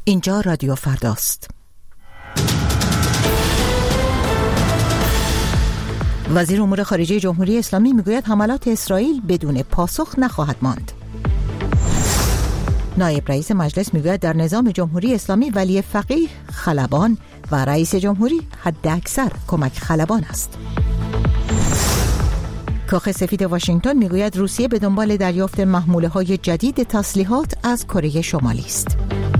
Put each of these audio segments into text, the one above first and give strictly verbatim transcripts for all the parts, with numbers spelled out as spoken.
اینجا رادیو فرداست. وزیر امور خارجه جمهوری اسلامی میگوید حملات اسرائیل بدون پاسخ نخواهد ماند. نایب رئیس مجلس میگوید در نظام جمهوری اسلامی ولی فقیه خلبان و رئیس جمهوری حد اکثر کمک خلبان است. کاخ سفید واشنگتن میگوید روسیه به دنبال دریافت محموله‌های جدید تسلیحات از کره شمالی است.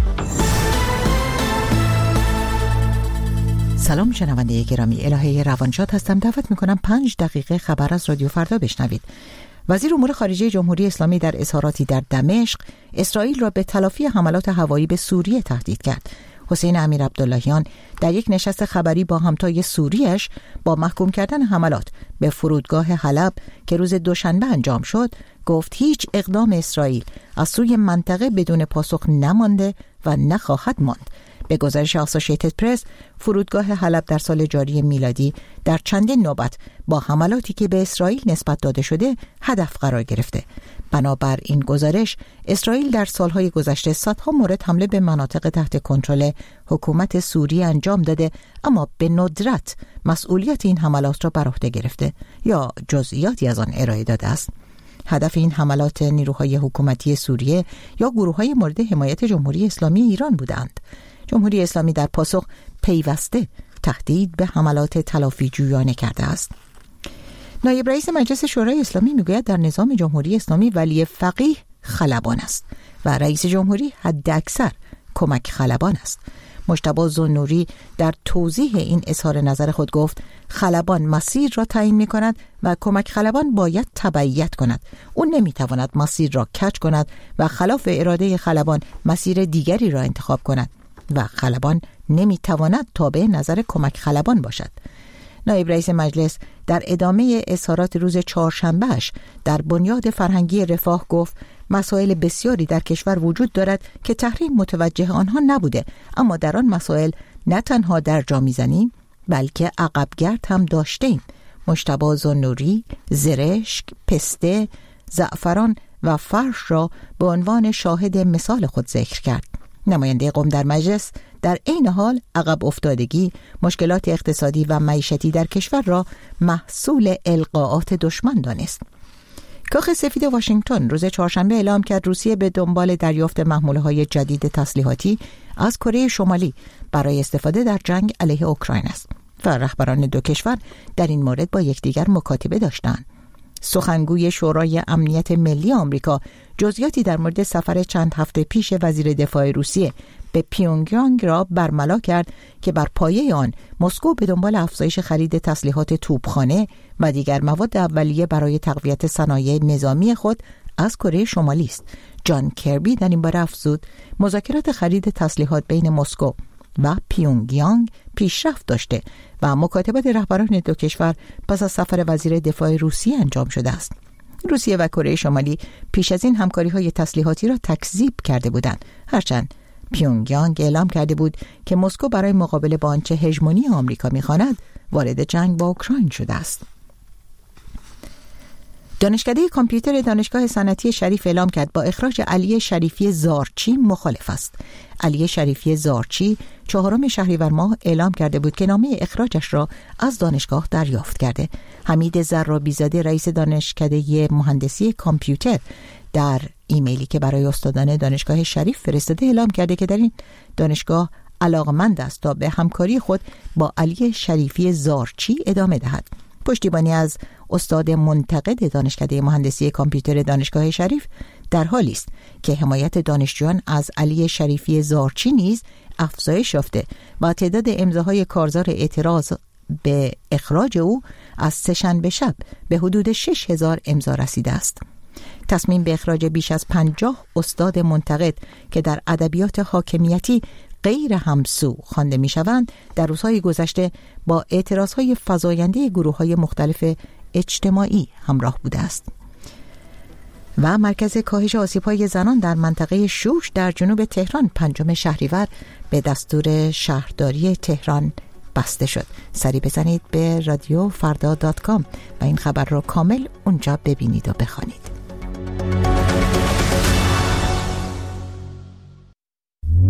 سلام شنونده گرامی، الهه روانشاد هستم. دعوت میکنم پنج دقیقه خبر از رادیو فردا بشنوید. وزیر امور خارجه جمهوری اسلامی در اظهاراتی در دمشق اسرائیل را به تلافی حملات هوایی به سوریه تهدید کرد. حسین امیر عبداللهیان در یک نشست خبری با همتای سوریش با محکوم کردن حملات به فرودگاه حلب که روز دوشنبه انجام شد گفت هیچ اقدام اسرائیل از سوی منطقه بدون پاسخ نمانده و نخواهد ماند. به گزارش اسوسییتد پرس، فرودگاه حلب در سال جاری میلادی در چندین نوبت با حملاتی که به اسرائیل نسبت داده شده هدف قرار گرفته. بنابر این گزارش، اسرائیل در سالهای گذشته صدها مورد حمله به مناطق تحت کنترل حکومت سوریه انجام داده، اما به ندرت مسئولیت این حملات را بر عهده گرفته یا جزئیاتی از آن ارائه داده است. هدف این حملات نیروهای حکومتی سوریه یا گروه‌های مورد حمایت جمهوری اسلامی ایران بودند. جمهوری اسلامی در پاسخ پیوسته تهدید به حملات تلافی جویانه کرده است. نایب رئیس مجلس شورای اسلامی میگوید در نظام جمهوری اسلامی ولی فقیه خلبان است و رئیس جمهوری حد اکثر کمک خلبان است. مجتبی ذوالنوری در توضیح این اظهار نظر خود گفت خلبان مسیر را تعیین می کند و کمک خلبان باید تبعیت کند. او نمی تواند مسیر را کج کند و خلاف اراده خلبان مسیر دیگری را انتخاب کند و خلبان نمی تواند تابع نظر کمک خلبان باشد. نایب رئیس مجلس در ادامه اظهارات روز چهارشنبهش در بنیاد فرهنگی رفاه گفت مسائل بسیاری در کشور وجود دارد که تحریم متوجه آنها نبوده، اما در آن مسائل نه تنها در جا میزنیم بلکه عقبگرد هم داشتیم. مجتبی ذوالنوری زرشک، پسته، زعفران و فرش را به عنوان شاهد مثال خود ذکر کرد. نماینده قم در مجلس در عین حال عقب افتادگی، مشکلات اقتصادی و معیشتی در کشور را محصول القاءات دشمن دانست. کاخ سفید واشنگتن روز چهارشنبه اعلام کرد روسیه به دنبال دریافت محموله‌های جدید تسلیحاتی از کره شمالی برای استفاده در جنگ علیه اوکراین است و رهبران دو کشور در این مورد با یکدیگر مکاتبه داشتند. سخنگوی شورای امنیت ملی آمریکا جزئیاتی در مورد سفر چند هفته پیش وزیر دفاع روسیه به پیونگیانگ را برملا کرد که بر پایه آن مسکو به دنبال افزایش خرید تسلیحات توپخانه و دیگر مواد اولیه برای تقویت صنایع نظامی خود از کره شمالی است. جان کربی در این باره افزود مذاکرات خرید تسلیحات بین مسکو و پیونگیانگ پیشرفت داشته و مکاتبات رهبران دو کشور پس از سفر وزیر دفاع روسیه انجام شده است. روسیه و کره شمالی پیش از این همکاری‌های تسلیحاتی را تکذیب کرده بودند، هرچند پیونگیانگ اعلام کرده بود که مسکو برای مقابله با آنچه هژمونی آمریکا می‌خواند وارد جنگ با اوکراین شده است. دانشکده کامپیوتر دانشگاه صنعتی شریف اعلام کرد با اخراج علی شریفی زارچی مخالف است. علی شریفی زارچی چهارم شهریور ماه اعلام کرده بود که نامه اخراجش را از دانشگاه دریافت کرده. حمید زرابی‌زاده رئیس دانشکده مهندسی کامپیوتر در ایمیلی که برای استادان دانشگاه شریف فرستاده اعلام کرده که در این دانشگاه علاقمند است تا به همکاری خود با علی شریفی زارچی ادامه دهد. پشتیبانی از استاد منتقد دانشکده مهندسی کامپیوتر دانشگاه شریف در حالی است که حمایت دانشجویان از علی شریفی زارچی نیز افزایش یافته و تعداد امضاهای کارزار اعتراض به اخراج او از سه‌شنبه شب به حدود شش هزار امضا رسیده است. تصمیم به اخراج بیش از پنجاه استاد منتقد که در ادبیات حاکمیتی غیر همسو خوانده می‌شوند در روزهای گذشته با اعتراضهای فزاینده گروه‌های مختلف اجتماعی همراه بوده است. و مرکز کاهش آسیب‌های زنان در منطقه شوش در جنوب تهران پنجم شهریور به دستور شهرداری تهران بسته شد. سری بزنید به رادیو فردا دات کام و این خبر را کامل اونجا ببینید و بخوانید.